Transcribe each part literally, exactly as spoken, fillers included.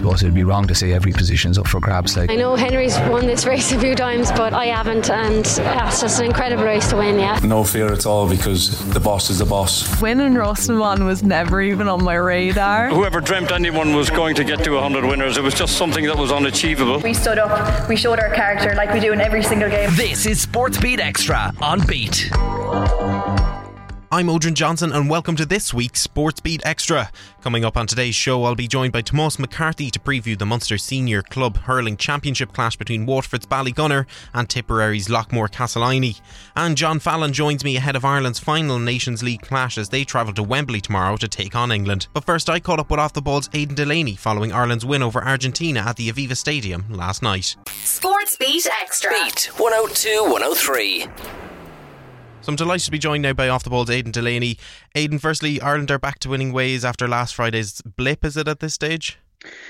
suppose it'd be wrong to say every position's up for grabs. Like, I know Henry's won this race a few times, but I haven't, and yeah, it's just an incredible race to win. Yeah, no fear at all, because the boss is the boss. Winning Roscommon was never even on my radar. Whoever dreamt anyone was going to get to one hundred winners, it was just something that was unachievable. We stood up, we showed our character like we do in every single game. This is Sports Beat Extra on Beat. I'm Odrin Johnson and welcome to this week's Sports Beat Extra. Coming up on today's show, I'll be joined by Tomás McCarthy to preview the Munster Senior Club Hurling Championship clash between Waterford's Ballygunner and Tipperary's Lockmore Castleiney. And John Fallon joins me ahead of Ireland's final Nations League clash as they travel to Wembley tomorrow to take on England. But first, I caught up with Off the Ball's Aidan Delaney following Ireland's win over Argentina at the Aviva Stadium last night. Sports Beat Extra. Beat one oh two one oh three. So I'm delighted to be joined now by Off the Ball's Aidan Delaney. Aidan, firstly, Ireland are back to winning ways after last Friday's blip, is it, at this stage?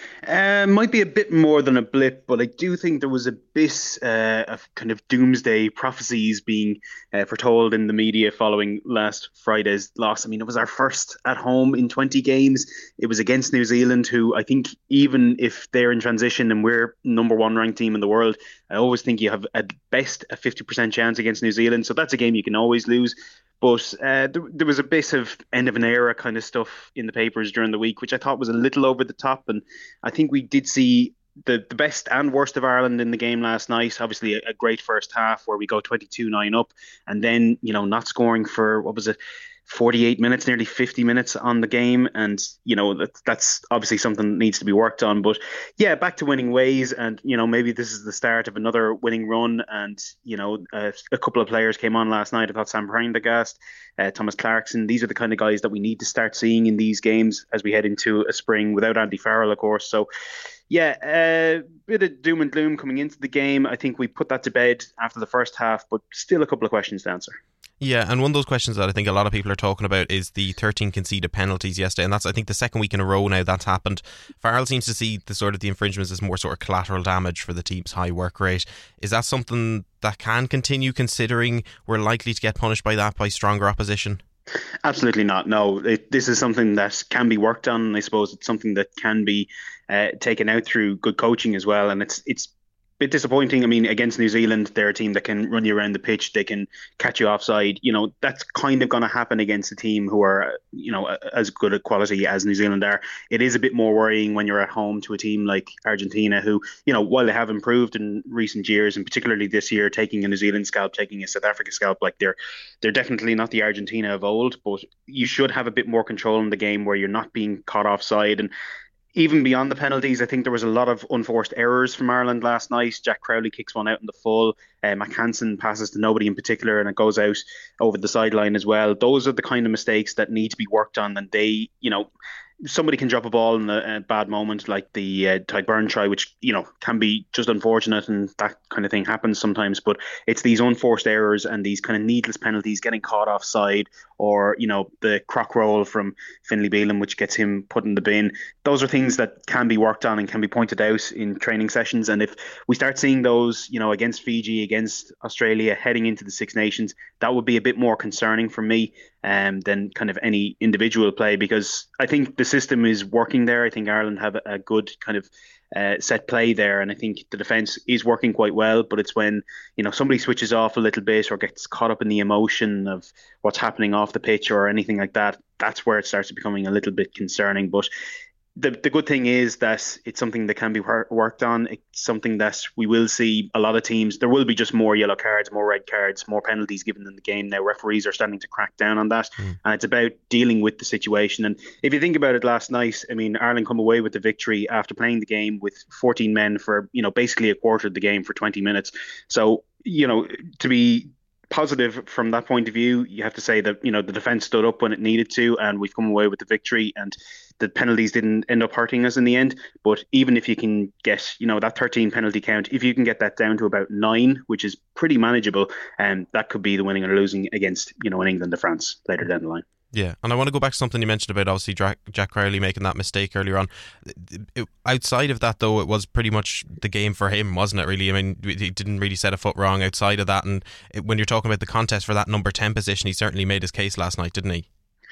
Uh, might be a bit more than a blip, but I do think there was a bit uh, of kind of doomsday prophecies being uh, foretold in the media following last Friday's loss. I mean, it was our first at home in twenty games. It was against New Zealand, who I think even if they're in transition and we're number one ranked team in the world, I always think you have at best a fifty percent chance against New Zealand. So that's a game you can always lose. But uh, there, there was a bit of end of an era kind of stuff in the papers during the week, which I thought was a little over the top. And I think we did see the, the best and worst of Ireland in the game last night. Obviously, a, a great first half where we go twenty-two nine up and then, you know, not scoring for, what was it, forty-eight minutes, nearly fifty minutes on the game. And, you know, that, that's obviously something that needs to be worked on. But yeah, back to winning ways. And, you know, maybe this is the start of another winning run. And, you know, uh, a couple of players came on last night. I thought Sam Prendergast, uh, Thomas Clarkson, these are the kind of guys that we need to start seeing in these games as we head into a spring without Andy Farrell, of course. So, yeah, a uh, bit of doom and gloom coming into the game. I think we put that to bed after the first half, but still a couple of questions to answer. Yeah, and one of those questions that I think a lot of people are talking about is the thirteen conceded penalties yesterday, and that's, I think, the second week in a row now that's happened. Farrell seems to see the sort of the infringements as more sort of collateral damage for the team's high work rate. Is that something that can continue, considering we're likely to get punished by that by stronger opposition? Absolutely not. No, it, this is something that can be worked on. I suppose it's something that can be uh, taken out through good coaching as well, and it's it's. Bit disappointing. I mean, against New Zealand, they're a team that can run you around the pitch. They can catch you offside. You know, that's kind of going to happen against a team who are, you know, as good a quality as New Zealand are. It is a bit more worrying when you're at home to a team like Argentina, who, you know, while they have improved in recent years, and particularly this year, taking a New Zealand scalp, taking a South Africa scalp, like they're they're definitely not the Argentina of old. But you should have a bit more control in the game where you're not being caught offside. And even beyond the penalties, I think there was a lot of unforced errors from Ireland last night. Jack Crowley kicks one out in the full. Uh, McHanson passes to nobody in particular, and it goes out over the sideline as well. Those are the kind of mistakes that need to be worked on. And they, you know, somebody can drop a ball in a, a bad moment, like the uh, Ty Byrne try, which, you know, can be just unfortunate, and that kind of thing happens sometimes. But it's these unforced errors and these kind of needless penalties, getting caught offside, or, you know, the crock roll from Finlay Bealham, which gets him put in the bin. Those are things that can be worked on and can be pointed out in training sessions. And if we start seeing those, you know, against Fiji, against Australia, heading into the Six Nations, that would be a bit more concerning for me um, than kind of any individual play, because I think the system is working there. I think Ireland have a, a good kind of uh, set play there, and I think the defence is working quite well. But it's when, you know, somebody switches off a little bit or gets caught up in the emotion of what's happening off the pitch or anything like that, that's where it starts becoming a little bit concerning. But the the good thing is that it's something that can be wor- worked on. It's something that we will see a lot of teams. There will be just more yellow cards, more red cards, more penalties given in the game now. Referees are starting to crack down on that, mm. and it's about dealing with the situation. And if you think about it, last night, I mean, Ireland come away with the victory after playing the game with fourteen men for, you know, basically a quarter of the game for twenty minutes. So, you know, to be positive from that point of view, you have to say that, you know, the defence stood up when it needed to, and we've come away with the victory, and the penalties didn't end up hurting us in the end. But even if you can get, you know, that thirteen penalty count, if you can get that down to about nine, which is pretty manageable, and um, that could be the winning or losing against, you know, an England or France later down the line. Yeah, and I want to go back to something you mentioned about obviously Jack, Jack Crowley making that mistake earlier on. It, outside of that, though, it was pretty much the game for him, wasn't it, really? I mean, he didn't really set a foot wrong outside of that, and it, when you're talking about the contest for that number ten position, he certainly made his case last night, didn't he?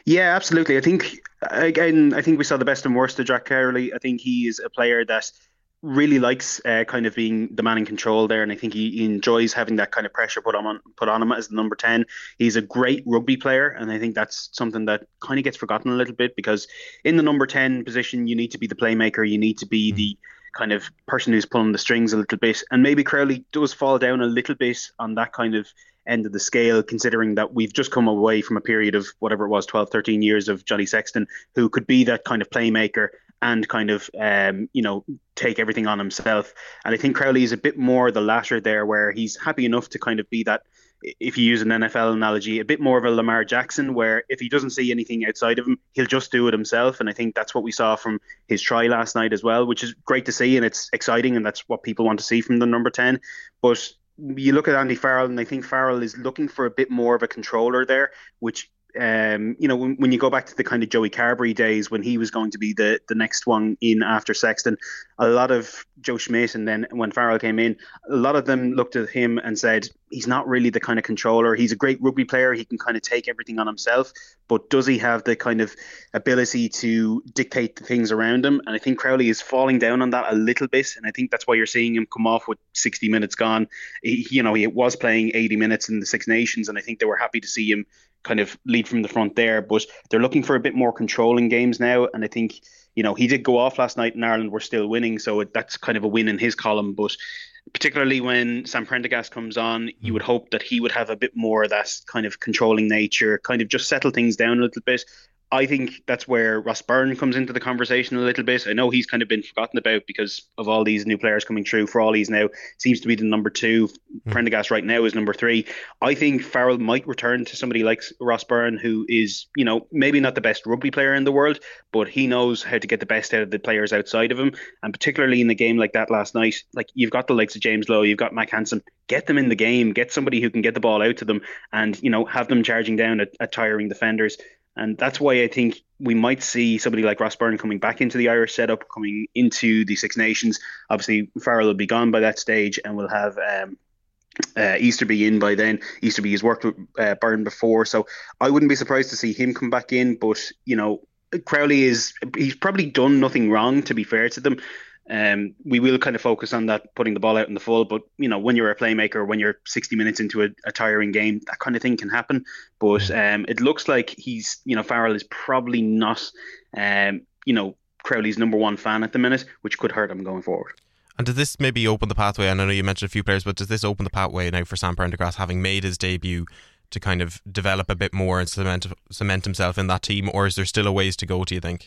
Yeah, absolutely. I think, again, I think we saw the best and worst of Jack Cowley. I think he is a player that really likes uh, kind of being the man in control there, and I think he, he enjoys having that kind of pressure put on put on him as the number ten. He's a great rugby player, and I think that's something that kind of gets forgotten a little bit, because in the number ten position, you need to be the playmaker, you need to be the kind of person who's pulling the strings a little bit, and maybe Crowley does fall down a little bit on that kind of end of the scale, considering that we've just come away from a period of whatever it was, twelve, thirteen years of Johnny Sexton, who could be that kind of playmaker and kind of, um, you know, take everything on himself. And I think Crowley is a bit more the latter there, where he's happy enough to kind of be that, if you use an N F L analogy, a bit more of a Lamar Jackson, where if he doesn't see anything outside of him, he'll just do it himself. And I think that's what we saw from his try last night as well, which is great to see, and it's exciting, and that's what people want to see from the number ten. But you look at Andy Farrell, and I think Farrell is looking for a bit more of a controller there, which, um, you know, when, when you go back to the kind of Joey Carberry days when he was going to be the, the next one in after Sexton, a lot of Joe Schmidt, and then when Farrell came in, a lot of them looked at him and said, he's not really the kind of controller. He's a great rugby player. He can kind of take everything on himself, but does he have the kind of ability to dictate the things around him? And I think Crowley is falling down on that a little bit, and I think that's why you're seeing him come off with sixty minutes gone. He, you know, he was playing eighty minutes in the Six Nations, and I think they were happy to see him kind of lead from the front there, but they're looking for a bit more control in games now. And I think, you know, he did go off last night and Ireland were still winning, so it, that's kind of a win in his column. But particularly when Sam Prendergast comes on, you would hope that he would have a bit more of that kind of controlling nature, kind of just settle things down a little bit. I think that's where Ross Byrne comes into the conversation a little bit. I know he's kind of been forgotten about because of all these new players coming through. Frawley's now seems to be the number two. Mm. Prendergast right now is number three. I think Farrell might return to somebody like Ross Byrne, who is, you know, maybe not the best rugby player in the world, but he knows how to get the best out of the players outside of him. And particularly in a game like that last night, like you've got the likes of James Lowe, you've got Mac Hansen. Get them in the game, get somebody who can get the ball out to them, and, you know, have them charging down at, at tiring defenders. And that's why I think we might see somebody like Ross Byrne coming back into the Irish setup, coming into the Six Nations. Obviously, Farrell will be gone by that stage, and we'll have um, uh, Easterby in by then. Easterby has worked with uh, Byrne before, so I wouldn't be surprised to see him come back in. But, you know, Crowley is, he's probably done nothing wrong, to be fair to them. Um, we will kind of focus on that, putting the ball out in the full, but, you know, when you're a playmaker, when you're sixty minutes into a, a tiring game, that kind of thing can happen. But um, it looks like he's, you know, Farrell is probably not, um, you know, Crowley's number one fan at the minute, which could hurt him going forward. And does this maybe open the pathway? I know you mentioned a few players, but does this open the pathway now for Sam Prendergast, having made his debut, to kind of develop a bit more and cement cement himself in that team, or is there still a ways to go, do you think?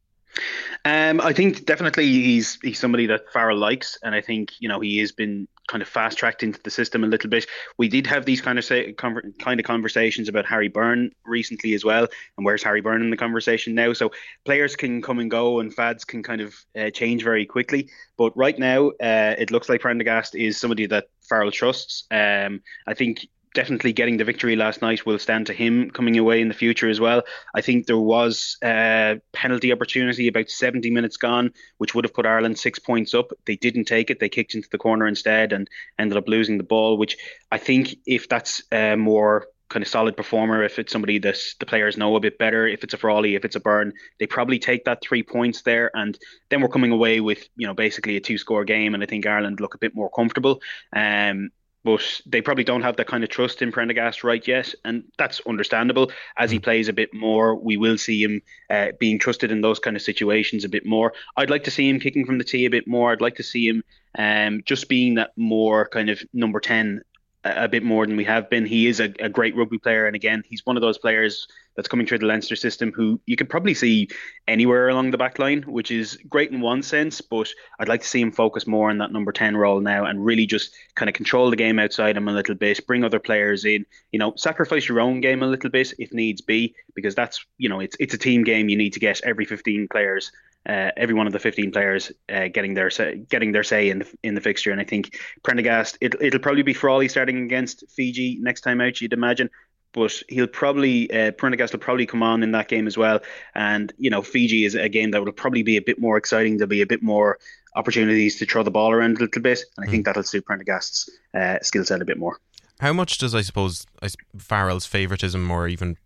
Um, I think definitely he's he's somebody that Farrell likes, and I think, you know, he has been kind of fast tracked into the system a little bit. We did have these kind of say, conver- kind of conversations about Harry Byrne recently as well, and where's Harry Byrne in the conversation now? So players can come and go, and fads can kind of uh, change very quickly. But right now, uh, it looks like Prendergast is somebody that Farrell trusts. Um, I think definitely getting the victory last night will stand to him coming away in the future as well. I think there was a penalty opportunity about seventy minutes gone, which would have put Ireland six points up. They didn't take it. They kicked into the corner instead and ended up losing the ball, which I think if that's a more kind of solid performer, if it's somebody that the players know a bit better, if it's a Frawley, if it's a Byrne, they probably take that three points there, and then we're coming away with, you know, basically a two score game, and I think Ireland look a bit more comfortable. Um, But they probably don't have that kind of trust in Prendergast right yet, and that's understandable. As he plays a bit more, we will see him uh, being trusted in those kind of situations a bit more. I'd like to see him kicking from the tee a bit more. I'd like to see him um, just being that more kind of number ten a, a bit more than we have been. He is a, a great rugby player, and again, he's one of those players that's coming through the Leinster system who you could probably see anywhere along the back line, which is great in one sense, but I'd like to see him focus more on that number ten role now and really just kind of control the game outside him a little bit, bring other players in, you know, sacrifice your own game a little bit if needs be, because that's, you know, it's it's a team game. You need to get every fifteen players, uh, every one of the fifteen players uh, getting their say, getting their say in the in the fixture. And I think Prendergast, it, it'll probably be Frawley starting against Fiji next time out, you'd imagine. But he'll probably, uh, Prendergast will probably come on in that game as well. And, you know, Fiji is a game that will probably be a bit more exciting. There'll be a bit more opportunities to throw the ball around a little bit. And I think that'll suit Prendergast's uh, skill set a bit more. How much does, I suppose, Farrell's favouritism or even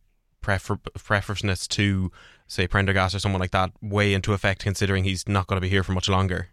prefer- preferences to, say, Prendergast or someone like that weigh into effect, considering he's not going to be here for much longer?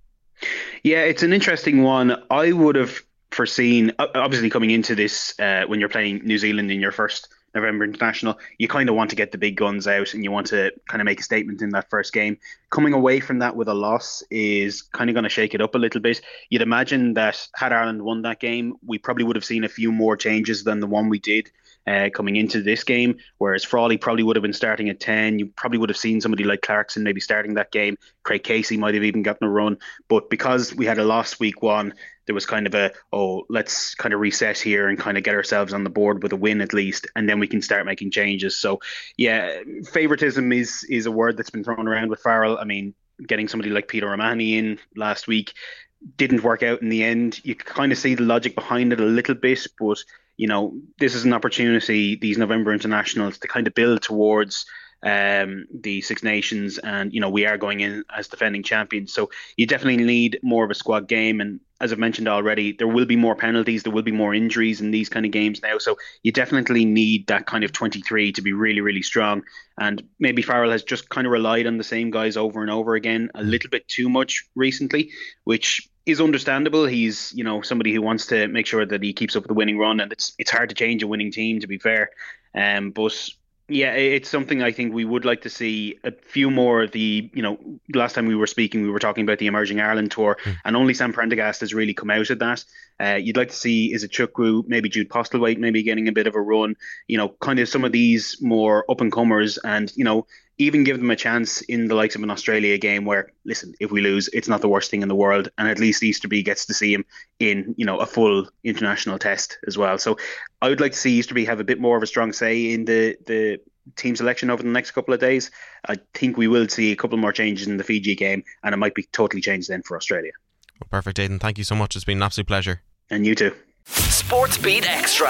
Yeah, it's an interesting one. I would have foreseen, obviously coming into this, uh, when you're playing New Zealand in your first November International, you kind of want to get the big guns out and you want to kind of make a statement in that first game. Coming away from that with a loss is kind of going to shake it up a little bit. You'd imagine that had Ireland won that game, we probably would have seen a few more changes than the one we did uh, coming into this game, whereas Frawley probably would have been starting at ten. You probably would have seen somebody like Clarkson maybe starting that game. Craig Casey might have even gotten a run. But because we had a loss week one, there was kind of a, oh, let's kind of reset here and kind of get ourselves on the board with a win at least, and then we can start making changes. So, yeah, favouritism is is a word that's been thrown around with Farrell. I mean, getting somebody like Peter O'Mahony in last week didn't work out in the end. You kind of see the logic behind it a little bit, but, you know, this is an opportunity, these November internationals, to kind of build towards um, the Six Nations, and, you know, we are going in as defending champions. So you definitely need more of a squad game. And as I've mentioned already, there will be more penalties, there will be more injuries in these kind of games now. So you definitely need that kind of twenty-three to be really, really strong. And maybe Farrell has just kind of relied on the same guys over and over again a little bit too much recently, which is understandable. He's, you know, somebody who wants to make sure that he keeps up the winning run, and it's it's hard to change a winning team, to be fair. Um, but yeah, it's something I think we would like to see a few more of the, you know, last time we were speaking, we were talking about the Emerging Ireland Tour, mm. and only Sam Prendergast has really come out of that. Uh, you'd like to see, is it Chukwu, maybe Jude Postlethwaite, maybe getting a bit of a run, you know, kind of some of these more up-and-comers, and, you know, even give them a chance in the likes of an Australia game where, listen, if we lose, it's not the worst thing in the world, and at least Easterby gets to see him in, you know, a full international test as well. So I would like to see Easterby have a bit more of a strong say in the, the team selection over the next couple of days. I think we will see a couple more changes in the Fiji game, and it might be totally changed then for Australia. Well, perfect, Aidan. Thank you so much. It's been an absolute pleasure. And you too. Sports Beat Extra.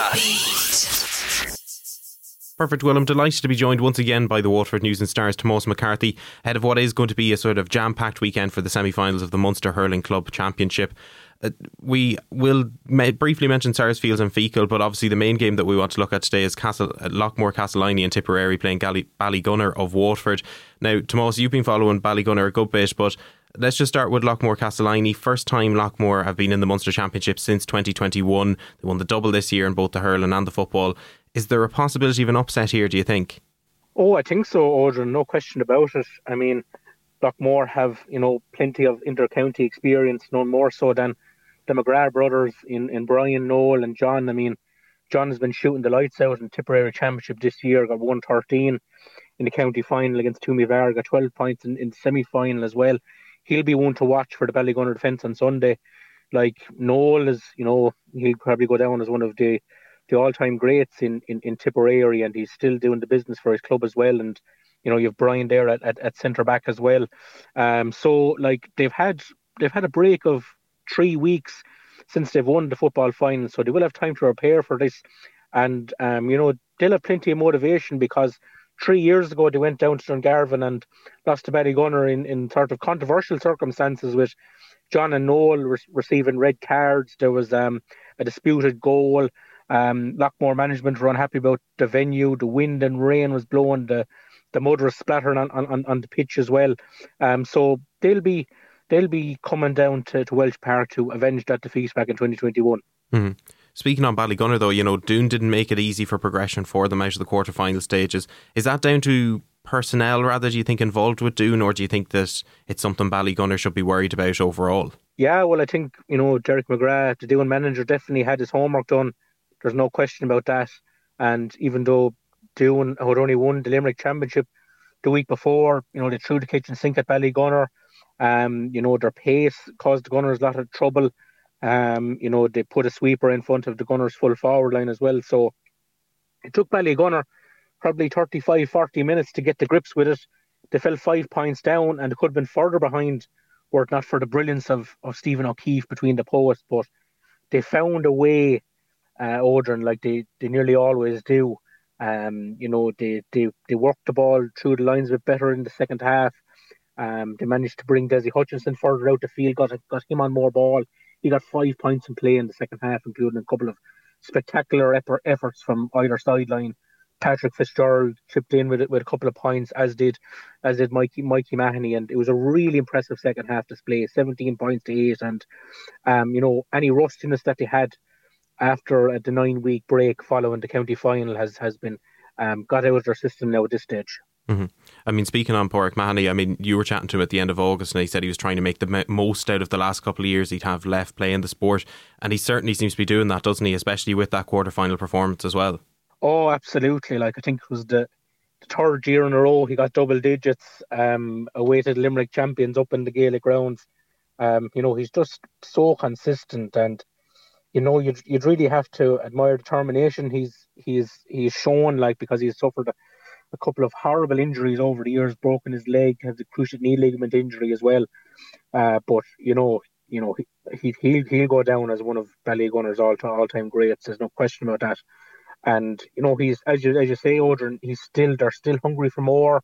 Perfect. Well, I'm delighted to be joined once again by the Waterford News and Stars Tomás McCarthy ahead of what is going to be a sort of jam-packed weekend for the semi-finals of the Munster Hurling Club Championship. Uh, we will ma- briefly mention Sarsfields and Feakle, but obviously the main game that we want to look at today is Castle, uh, Lockmore Castleiney and Tipperary playing Gali- Ballygunner of Waterford. Now, Tomás, you've been following Ballygunner a good bit, but let's just start with Lockmore Castleiney. First time Lockmore have been in the Munster Championship since twenty twenty-one. They won the double this year in both the hurling and the football. Is there a possibility of an upset here, do you think? Oh, I think so, Odrin, no question about it. I mean, Lockmore have, you know, plenty of inter-county experience, no more so than the McGrath brothers in, in Brian, Noel and John. I mean, John has been shooting the lights out in Tipperary Championship this year, got one thirteen in the county final against Toomevara, got twelve points in, in the semi-final as well. He'll be one to watch for the Ballygunner defence on Sunday. Like, Noel is, you know, he'll probably go down as one of the the all-time greats in, in, in Tipperary, and he's still doing the business for his club as well. And, you know, you have Brian there at, at, at centre-back as well. Um, so, like, they've had they've had a break of three weeks since they've won the football final, so they will have time to prepare for this. And, um, you know, they'll have plenty of motivation, because three years ago they went down to Dungarvan and lost to Ballygunner in, in sort of controversial circumstances, with John and Noel re- receiving red cards. There was um, a disputed goal. Um, Lockmore management were unhappy about the venue. The wind and rain was blowing. The the mud was splattering on, on, on the pitch as well. Um, so they'll be they'll be coming down to, to Welsh Park to avenge that defeat back in twenty twenty-one. Mm-hmm. Speaking on Ballygunner, though, you know, Doon didn't make it easy for progression for them out of the quarter-final stages. Is that down to personnel, rather, do you think, involved with Doon, or do you think that it's something Ballygunner should be worried about overall? Yeah, well, I think, you know, Derek McGrath, the Doon manager, definitely had his homework done. There's no question about that. And even though Doon had only won the Limerick Championship the week before, you know, they threw the kitchen sink at Ballygunner. Um, you know, their pace caused the Gunners a lot of trouble. Um, you know, they put a sweeper in front of the Gunners' full forward line as well. So it took Ballygunner probably thirty-five, forty minutes to get the grips with it. They fell five points down, and they could have been further behind were it not for the brilliance of, of Stephen O'Keefe between the posts. But they found a way, uh, Odrin, like they, they nearly always do. Um, you know, they, they, they worked the ball through the lines a bit better in the second half. Um, they managed to bring Desi Hutchinson further out the field, got got him on more ball. He got five points in play in the second half, including a couple of spectacular effort, efforts from either sideline. Patrick Fitzgerald chipped in with with a couple of points, as did as did Mikey Mikey Mahoney, and it was a really impressive second half display, seventeen points to eight, and um, you know, any rustiness that they had after the nine week break following the county final has has been um, got out of their system now at this stage. Mm-hmm. I mean, speaking on Pádraig Mahoney, I mean, you were chatting to him at the end of August and he said he was trying to make the most out of the last couple of years he'd have left playing the sport, and he certainly seems to be doing that, doesn't he, especially with that quarter-final performance as well. Oh, absolutely. Like, I think it was the, the third year in a row he got double digits, um, away to the Limerick champions up in the Gaelic grounds. Um, you know, he's just so consistent, and you know, you'd, you'd really have to admire determination he's he's he's shown, like, because he's suffered a a couple of horrible injuries over the years, broken his leg, has a cruciate knee ligament injury as well. Uh, but you know, you know, he he'll he'll go down as one of Ballygunner's all all time greats. There's no question about that. And you know, he's as you as you say, Odrin, he's still they're still hungry for more.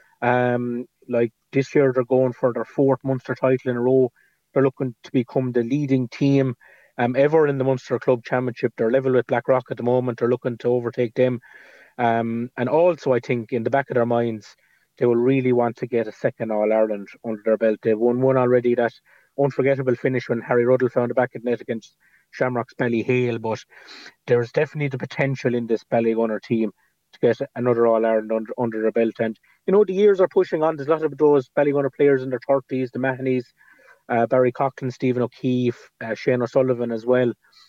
Um, like this year, they're going for their fourth Munster title in a row. They're looking to become the leading team um ever in the Munster Club Championship. They're level with Blackrock at the moment. They're looking to overtake them. Um, and also, I think in the back of their minds, they will really want to get a second All-Ireland under their belt. They've won one already, that unforgettable finish when Harry Ruddle found a back at net against Shamrock's Ballyhale. But there's definitely the potential in this Ballygunner team to get another All-Ireland under, under their belt. And, you know, the years are pushing on. There's a lot of those Ballygunner players in their thirties, the Mahoneys, uh, Barry Coughlin, Stephen O'Keefe, uh, Shane O'Sullivan as well.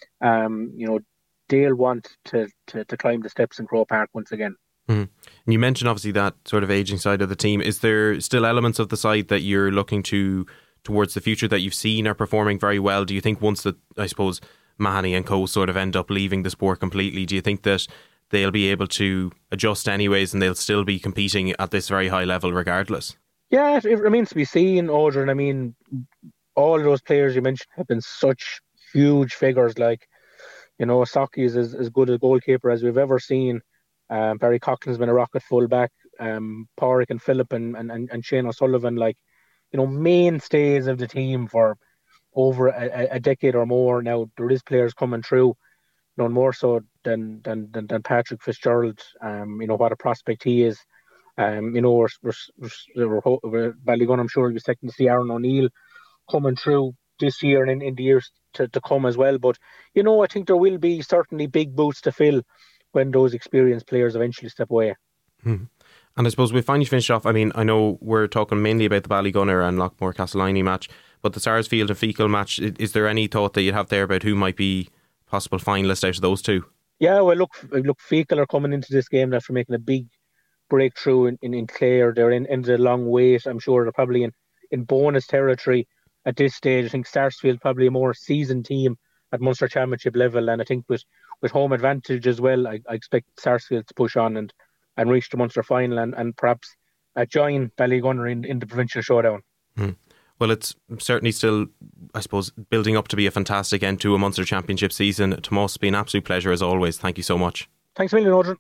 Um, you know, they'll want to, to, to climb the steps in Croke Park once again. Mm. And you mentioned obviously that sort of ageing side of the team. Is there still elements of the side that you're looking to towards the future that you've seen are performing very well? Do you think once that, I suppose, Mahoney and co sort of end up leaving the sport completely, do you think that they'll be able to adjust anyways and they'll still be competing at this very high level regardless? Yeah, it remains to be seen, Odrin. I mean, all of those players you mentioned have been such huge figures. Like, you know, Saki is as, as good a goalkeeper as we've ever seen. Um, Barry Coughlin's been a rocket fullback. Um, Pádraig and Philip and, and, and Shane O'Sullivan, like, you know, mainstays of the team for over a, a decade or more now. There is players coming through, none more so than than than, than Patrick Fitzgerald. Um, you know, what a prospect he is. Um, you know, we're, we're, we're, we're Ballygunner, I'm sure, we'll be expecting to see Aaron O'Neill coming through this year and in, in the years to, to come as well. But, you know, I think there will be certainly big boots to fill when those experienced players eventually step away. Hmm. And I suppose we finally finish off. I mean, I know we're talking mainly about the Ballygunner and Lockmore Castleiney match, but the Sarsfield and Feakle match, is there any thought that you'd have there about who might be possible finalists out of those two? Yeah, well, look, look, Feakle are coming into this game after making a big breakthrough in, in, in Clare. They're in, in the long wait. I'm sure they're probably in, in bonus territory at this stage. I think Sarsfield probably a more seasoned team at Munster Championship level, and I think with, with home advantage as well, I, I expect Sarsfield to push on and, and reach the Munster final and, and perhaps uh, join Ballygunner in, in the provincial showdown. Hmm. Well, it's certainly still, I suppose, building up to be a fantastic end to a Munster Championship season. Tomás, it's been an absolute pleasure as always. Thank you so much. Thanks a million, Odrin.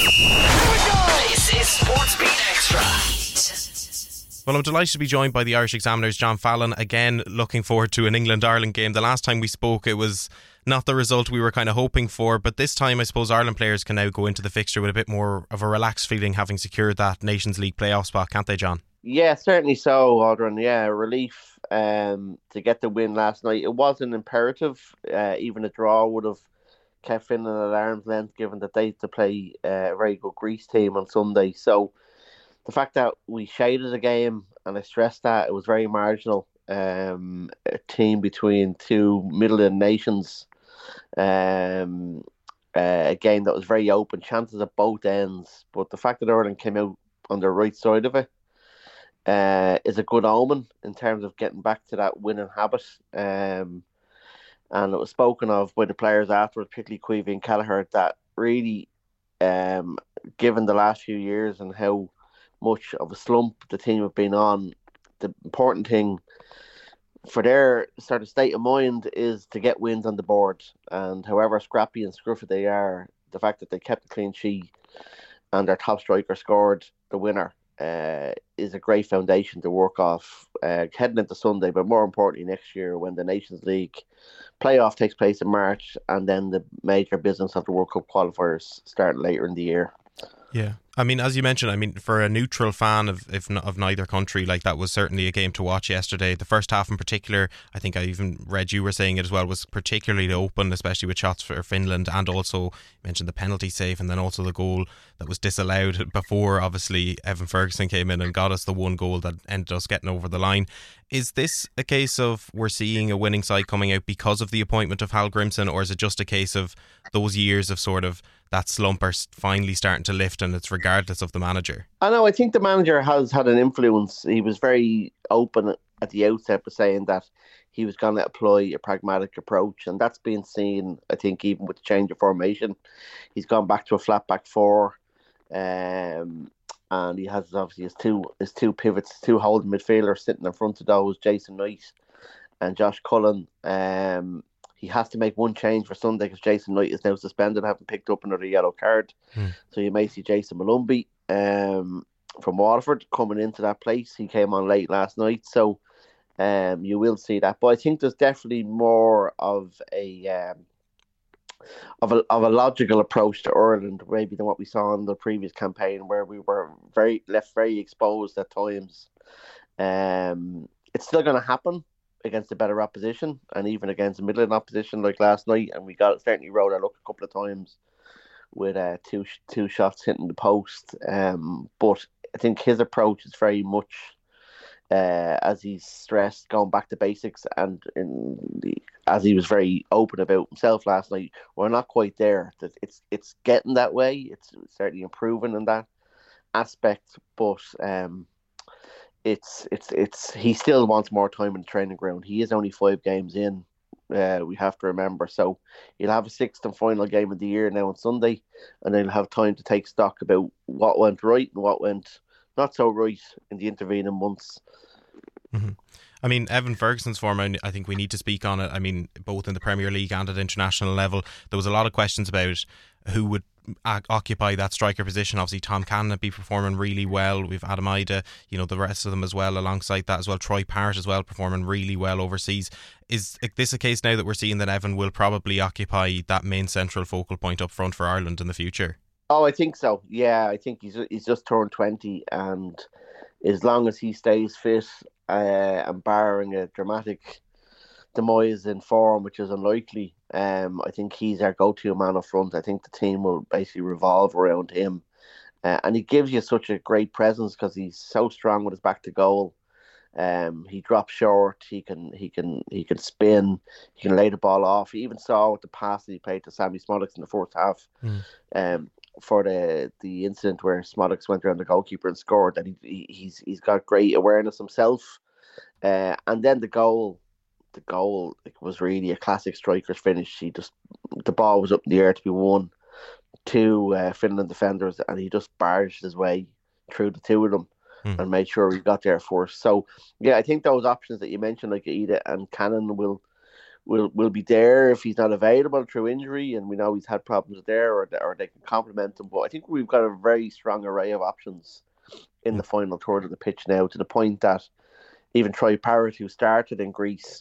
This is Sports Beat Extra. Well, I'm delighted to be joined by the Irish Examiner's John Fallon. Again, looking forward to an England-Ireland game. The last time we spoke, it was not the result we were kind of hoping for, but this time I suppose Ireland players can now go into the fixture with a bit more of a relaxed feeling, having secured that Nations League playoff spot, can't they, John? Yeah, certainly so, Audrey. Yeah, relief um, to get the win last night. It wasn't imperative. Uh, even a draw would have kept Finland at arm's length, given that they had to play uh, a very good Greece team on Sunday. So the fact that we shaded the game, and I stressed that, it was very marginal. Um, a team between two middle of the nations. Um, uh, a game that was very open, chances at both ends. But the fact that Ireland came out on the right side of it uh, is a good omen in terms of getting back to that winning habit. Um, and it was spoken of by the players afterwards, particularly Queevy and Kelleher, that really, um, given the last few years and how much of a slump the team have been on, the important thing for their sort of state of mind is to get wins on the board. And however scrappy and scruffy they are, the fact that they kept a clean sheet and their top striker scored the winner uh, is a great foundation to work off uh, heading into Sunday, but more importantly next year when the Nations League playoff takes place in March, and then the major business of the World Cup qualifiers starting later in the year. Yeah, I mean, as you mentioned, I mean, for a neutral fan of if not, of neither country, like that was certainly a game to watch yesterday. The first half in particular, I think I even read you were saying it as well, was particularly open, especially with shots for Finland, and also you mentioned the penalty save and then also the goal that was disallowed before obviously Evan Ferguson came in and got us the one goal that ended us getting over the line. Is this a case of we're seeing a winning side coming out because of the appointment of Hal Grimson, or is it just a case of those years of sort of that slump are finally starting to lift and it's regardless of the manager? I know, I think the manager has had an influence. He was very open at the outset by saying that he was going to employ a pragmatic approach, and that's been seen, I think, even with the change of formation. He's gone back to a flat back four, um, and he has obviously his two his two pivots, two holding midfielders sitting in front of those, Jason Knight and Josh Cullen. Um, he has to make one change for Sunday because Jason Knight is now suspended, having picked up another yellow card. Hmm. So you may see Jason Malumbi um, from Waterford coming into that place. He came on late last night, so um, you will see that. But I think there's definitely more of a um, of a of a logical approach to Ireland, maybe, than what we saw in the previous campaign, where we were very left very exposed at times. Um, it's still going to happen against a better opposition, and even against a middling opposition like last night, and we got certainly rode our luck a couple of times with uh, two two shots hitting the post. Um, but I think his approach is very much, uh, as he's stressed, going back to basics, and in the, as he was very open about himself last night, we're not quite there. It's it's getting that way. It's certainly improving in that aspect, but um. It's it's it's he still wants more time in the training ground. He is only five games in. Uh, we have to remember. So he'll have a sixth and final game of the year now on Sunday, and then he'll have time to take stock about what went right and what went not so right in the intervening months. Mm-hmm. I mean, Evan Ferguson's form, I think we need to speak on it. I mean, both in the Premier League and at international level, there was a lot of questions about who would occupy that striker position. Obviously Tom Cannon would be performing really well. We've Adam Ida, you know, the rest of them as well alongside that as well. Troy Parrott as well performing really well overseas. Is this a case now that we're seeing that Evan will probably occupy that main central focal point up front for Ireland in the future? Oh, I think so. Yeah, I think he's he's just turned twenty, and as long as he stays fit uh, and barring a dramatic demise in form, which is unlikely, um, I think he's our go-to man up front. I think the team will basically revolve around him, uh, and he gives you such a great presence because he's so strong with his back to goal. Um, he drops short. He can he can he can spin. He can lay the ball off. You even saw with the pass that he played to Sammy Smolix in the first half, mm. um, for the the incident where Smolix went around the goalkeeper and scored. That he, he he's he's got great awareness himself, uh, and then the goal. The goal was really a classic striker's finish. He just the ball was up in the air to be won. Two uh, Finland defenders, and he just barged his way through the two of them mm. and made sure he got there first. So yeah, I think those options that you mentioned, like Ida and Cannon, will will will be there if he's not available through injury, and we know he's had problems there, or or they can complement him. But I think we've got a very strong array of options in mm. the final third of the pitch now, to the point that even Troy Parrott, who started in Greece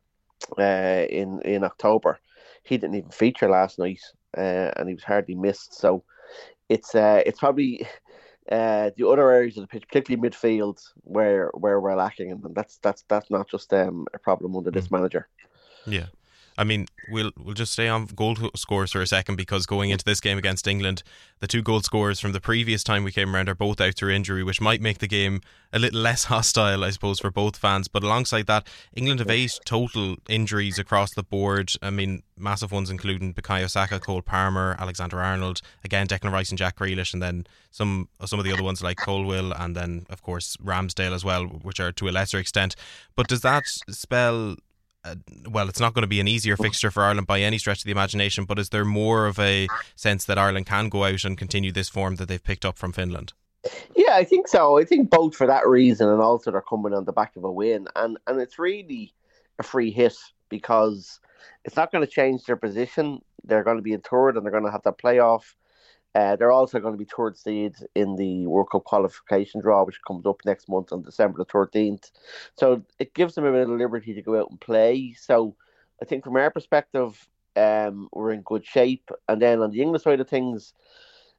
Uh, in in October, he didn't even feature last night, uh, and he was hardly missed. So it's uh, it's probably uh, the other areas of the pitch, particularly midfield, where where we're lacking, and that's that's that's not just um, a problem under this manager. Yeah. I mean, we'll we'll just stay on goal scores for a second, because going into this game against England, the two goal scorers from the previous time we came around are both out through injury, which might make the game a little less hostile, I suppose, for both fans. But alongside that, England have eight total injuries across the board. I mean, massive ones including Bukayo Saka, Cole Palmer, Alexander Arnold, again Declan Rice and Jack Grealish, and then some some of the other ones like Colwill, and then of course Ramsdale as well, which are to a lesser extent. But does that spell... Uh, well, it's not going to be an easier fixture for Ireland by any stretch of the imagination, but is there more of a sense that Ireland can go out and continue this form that they've picked up from Finland? Yeah, I think so. I think both for that reason, and also they're coming on the back of a win, and and it's really a free hit, because it's not going to change their position. They're going to be in third, and they're going to have that playoff. Uh, they're also going to be third seed in the World Cup qualification draw, which comes up next month on December the thirteenth. So it gives them a bit of liberty to go out and play. So I think from our perspective, um, we're in good shape. And then on the English side of things,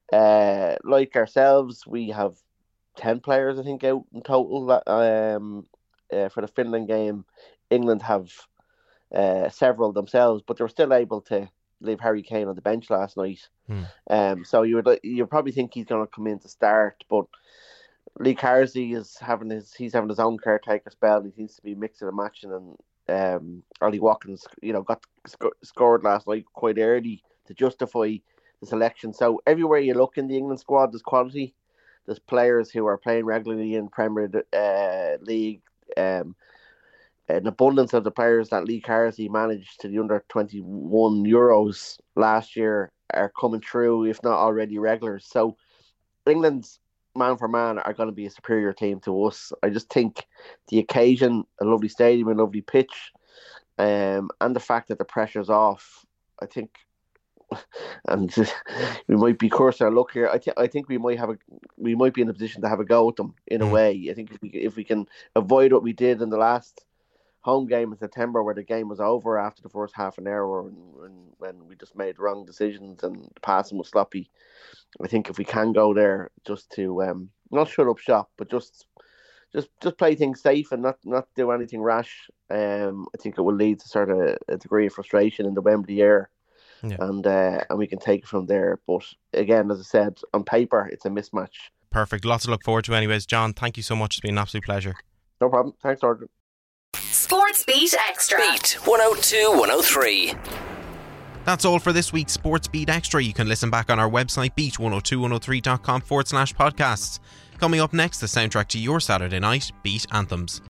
Uh, like ourselves, we have ten players, I think, out in total. Um, uh, for the Finland game, England have uh, several themselves, but they were still able to leave Harry Kane on the bench last night. Hmm. Um, so you would you probably think he's going to come in to start, but Lee Carsey is having his he's having his own caretaker spell. And he seems to be mixing and matching, and um, Ollie Watkins, you know, got sc- scored last night quite early to justify the selection. So everywhere you look in the England squad, there's quality. There's players who are playing regularly in Premier uh, League. Um, an abundance of the players that Lee Carsey managed to the under twenty-one Euros last year are coming through, if not already regulars. So England's man for man are going to be a superior team to us. I just think the occasion, a lovely stadium, a lovely pitch, um, and the fact that the pressure's off, I think, and we might be cursing our luck here. I, th- I think we might have a, we might be in a position to have a go at them in a way. I think if we if we can avoid what we did in the last home game in September, where the game was over after the first half an hour, and when, when we just made wrong decisions and the passing was sloppy. I think if we can go there just to um, not shut up shop, but just just just play things safe and not, not do anything rash, um, I think it will lead to sort of a degree of frustration in the Wembley air. Yeah. And uh, and we can take it from there. But again, as I said, on paper, it's a mismatch. Perfect. Lots to look forward to anyways. John, thank you so much. It's been an absolute pleasure. No problem. Thanks, Arden. Sports Beat Extra. Beat one oh two one oh three. That's all for this week's Sports Beat Extra. You can listen back on our website, beat one oh two one oh three dot com forward slash podcasts. Coming up next, the soundtrack to your Saturday night, Beat Anthems.